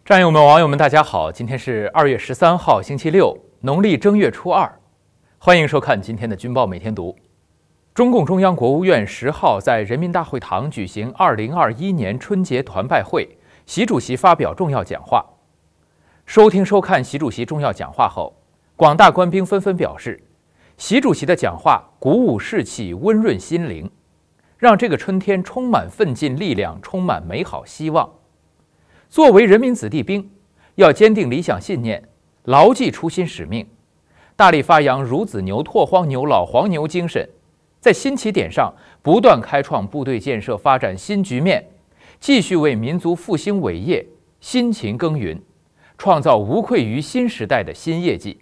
战友们、网友们，大家好！今天是2月13号，星期六，农历正月初2。欢迎收看今天的军报每天读。中共中央、国务院10号在人民大会堂举行2021年春节团拜会，习主席发表重要讲话。收听收看习主席重要讲话后，广大官兵纷纷表示，习主席的讲话鼓舞士气，温润心灵，让这个春天充满奋进力量，充满美好希望。作为人民子弟兵，要坚定理想信念，牢记初心使命，大力发扬孺子牛、拓荒牛、老黄牛精神，在新起点上不断开创部队建设发展新局面，继续为民族复兴伟业辛勤耕耘，创造无愧于新时代的新业绩。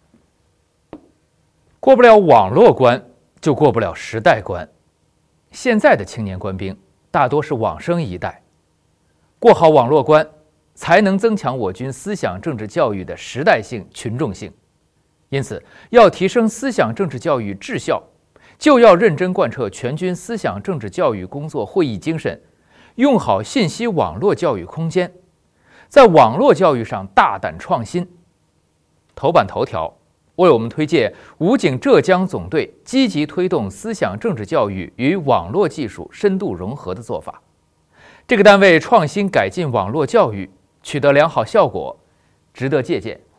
过不了网络关，就过不了时代关。现在的青年官兵大多是网生一代，过好网络关，才能增强我军思想政治教育的时代性、群众性。因此，要提升思想政治教育质效，就要认真贯彻全军思想政治教育工作会议精神，用好信息网络教育空间，在网络教育上大胆创新。头版头条为我们推荐武警浙江总队积极推动思想政治教育与网络技术深度融合的做法。这个单位创新改进网络教育，取得良好效果，值得借鉴。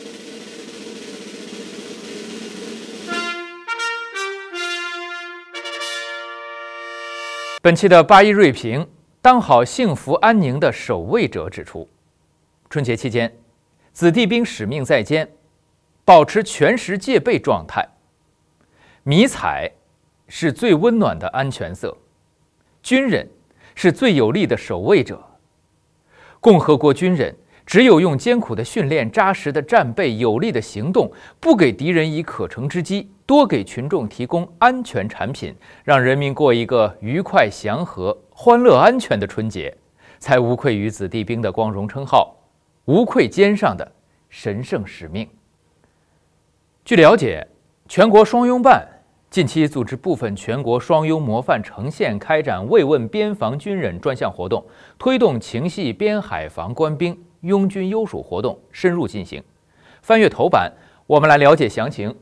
本期的8·1锐评，当好幸福安宁的守卫者指出，春节期间，子弟兵使命在肩，保持全时戒备状态。迷彩是最温暖的安全色，军人是最有力的守卫者。共和国军人只有用艰苦的训练、扎实的战备、有力的行动，不给敌人以可乘之机，多给群众提供安全产品，让人民过一个愉快、祥和、欢乐、安全的春节，才无愧于子弟兵的光荣称号，无愧肩上的神圣使命。据了解，全国双拥办近期组织部分全国双拥模范城县开展慰问边防军人专项活动，推动情系边海防官兵拥军优属活动深入进行。翻阅头版，我们来了解详情。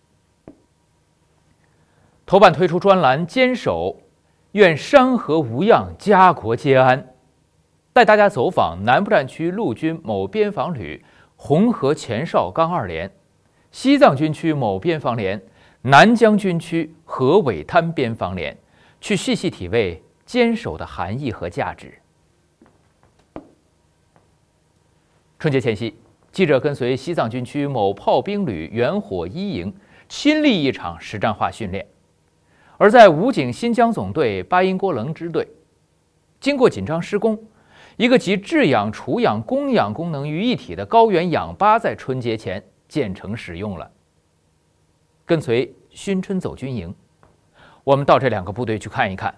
头版推出专栏坚守，愿山河无恙，家国皆安，带大家走访南部战区陆军某边防旅红河前哨岗2连，西藏军区某边防连，南疆军区河尾滩边防连，去细细体味坚守的含义和价值。春节前夕，记者跟随西藏军区某炮兵旅远火1营亲历一场实战化训练。而在武警新疆总队巴音郭楞支队，经过紧张施工，一个集制氧、储氧、供氧功能于一体的高原氧吧在春节前建成使用了。跟随新春走军营，我们到这2个部队去看一看。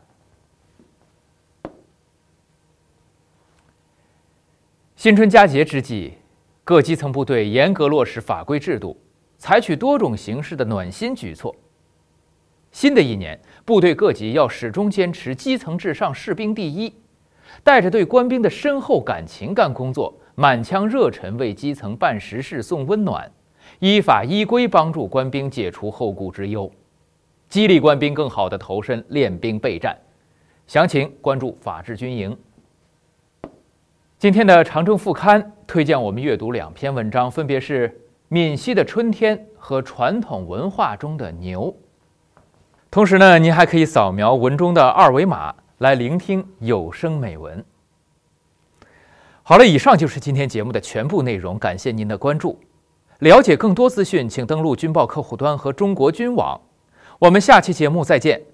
新春佳节之际，各基层部队严格落实法规制度，采取多种形式的暖心举措。新的一年，部队各级要始终坚持基层至上、士兵第一，带着对官兵的深厚感情干工作，满腔热忱为基层办实事、送温暖，依法依规帮助官兵解除后顾之忧，激励官兵更好地投身练兵备战。详情关注法治军营。今天的长征副刊推荐我们阅读2篇文章，分别是闽西的春天和传统文化中的牛。同时呢，您还可以扫描文中的2维码来聆听有声美文。好了，以上就是今天节目的全部内容，感谢您的关注。了解更多资讯，请登录军报客户端和中国军网。我们下期节目再见。